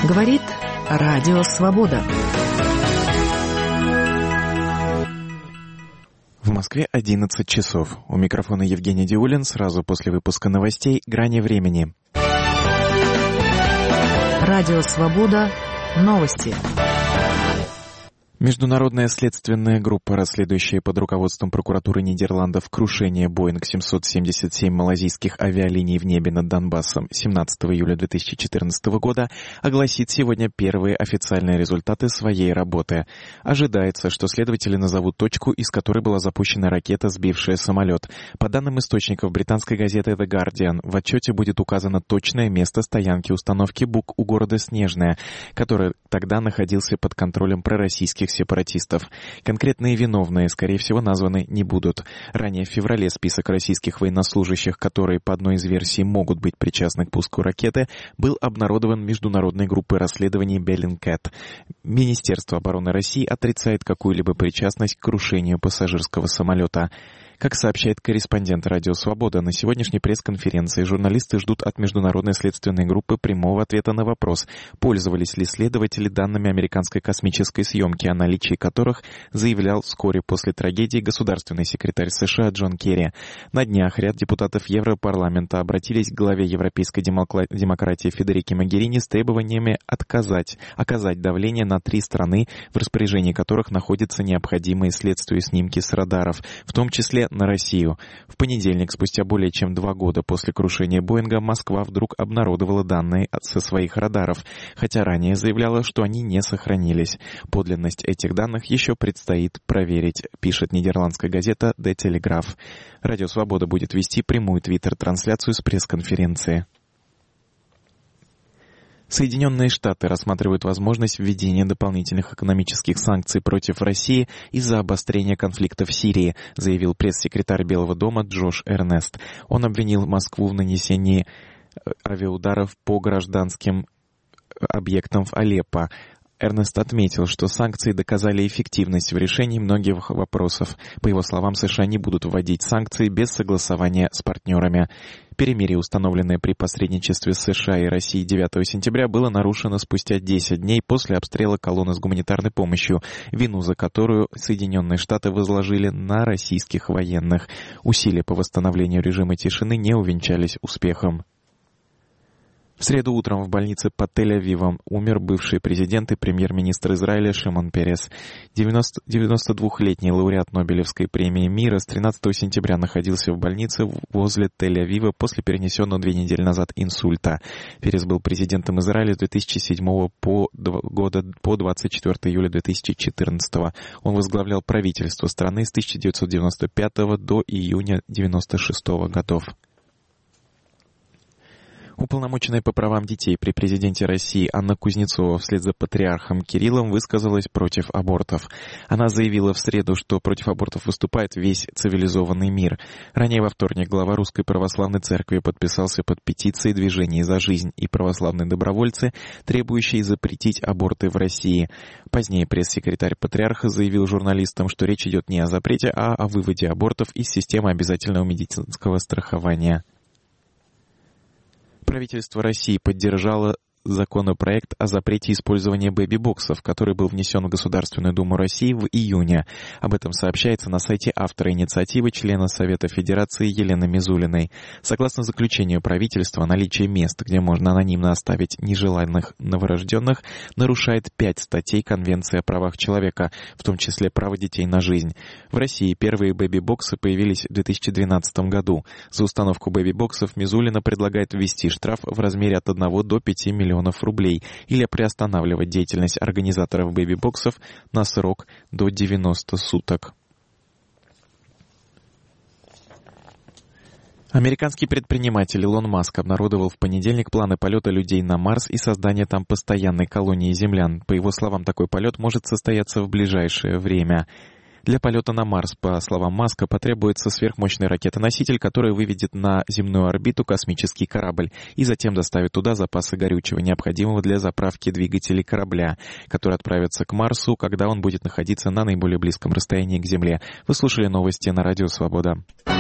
Говорит Радио Свобода. В Москве 11 часов. У микрофона Евгений Диулин. Сразу после выпуска новостей «Грани времени». Радио Свобода. Новости. Международная следственная группа, расследующая под руководством прокуратуры Нидерландов крушение Боинг 777 малазийских авиалиний в небе над Донбассом 17 июля 2014 года, огласит сегодня первые официальные результаты своей работы. Ожидается, что следователи назовут точку, из которой была запущена ракета, сбившая самолет. По данным источников британской газеты The Guardian, в отчете будет указано точное место стоянки установки БУК у города Снежное, который тогда находился под контролем пророссийских сепаратистов. Конкретные виновные, скорее всего, названы не будут. Ранее в феврале список российских военнослужащих, которые по одной из версий могут быть причастны к пуску ракеты, был обнародован международной группой расследований Bellingcat. Министерство обороны России отрицает какую-либо причастность к крушению пассажирского самолета. Как сообщает корреспондент «Радио Свобода», на сегодняшней пресс-конференции журналисты ждут от Международной следственной группы прямого ответа на вопрос, пользовались ли следователи данными американской космической съемки, о наличии которых заявлял вскоре после трагедии государственный секретарь США Джон Керри. На днях ряд депутатов Европарламента обратились к главе европейской демократии Федерике Могерини с требованиями оказать давление на 3 страны, в распоряжении которых находятся необходимые следствию снимки с радаров, в том числе на Россию. В понедельник, спустя более чем 2 года после крушения Боинга, Москва вдруг обнародовала данные со своих радаров, хотя ранее заявляла, что они не сохранились. Подлинность этих данных еще предстоит проверить, пишет нидерландская газета The Telegraph. Радио Свобода будет вести прямую твиттер-трансляцию с пресс-конференции. Соединенные Штаты рассматривают возможность введения дополнительных экономических санкций против России из-за обострения конфликта в Сирии, заявил пресс-секретарь Белого дома Джош Эрнест. Он обвинил Москву в нанесении авиаударов по гражданским объектам в Алеппо. Эрнест отметил, что санкции доказали эффективность в решении многих вопросов. По его словам, США не будут вводить санкции без согласования с партнерами. Перемирие, установленное при посредничестве США и России 9 сентября, было нарушено спустя 10 дней после обстрела колонны с гуманитарной помощью, вину за которую Соединенные Штаты возложили на российских военных. Усилия по восстановлению режима тишины не увенчались успехом. В среду утром в больнице под Тель-Авивом умер бывший президент и премьер-министр Израиля Шимон Перес. 92-летний лауреат Нобелевской премии мира с 13 сентября находился в больнице возле Тель-Авива после перенесенного 2 недели назад инсульта. Перес был президентом Израиля с 2007 по 24 июля 2014. Он возглавлял правительство страны с 1995 до июня 1996 годов. Уполномоченная по правам детей при президенте России Анна Кузнецова вслед за патриархом Кириллом высказалась против абортов. Она заявила в среду, что против абортов выступает весь цивилизованный мир. Ранее во вторник глава Русской Православной Церкви подписался под петицией «Движение за жизнь» и православные добровольцы, требующие запретить аборты в России. Позднее пресс-секретарь патриарха заявил журналистам, что речь идет не о запрете, а о выводе абортов из системы обязательного медицинского страхования. Правительство России поддержало законопроект о запрете использования бэби-боксов, который был внесен в Государственную Думу России в июне. Об этом сообщается на сайте автора инициативы, члена Совета Федерации Елены Мизулиной. Согласно заключению правительства, наличие мест, где можно анонимно оставить нежеланных новорожденных, нарушает 5 статей Конвенции о правах человека, в том числе право детей на жизнь. В России первые бэби-боксы появились в 2012 году. За установку бэби-боксов Мизулина предлагает ввести штраф в размере от 1 до 5 миллионов рублей или приостанавливать деятельность организаторов бэби-боксов на срок до 90 суток. Американский предприниматель Илон Маск обнародовал в понедельник планы полета людей на Марс и создания там постоянной колонии землян. По его словам, такой полет может состояться в ближайшее время. Для полета на Марс, по словам Маска, потребуется сверхмощный ракетоноситель, который выведет на земную орбиту космический корабль и затем доставит туда запасы горючего, необходимого для заправки двигателей корабля, который отправится к Марсу, когда он будет находиться на наиболее близком расстоянии к Земле. Вы слушали новости на Радио Свобода.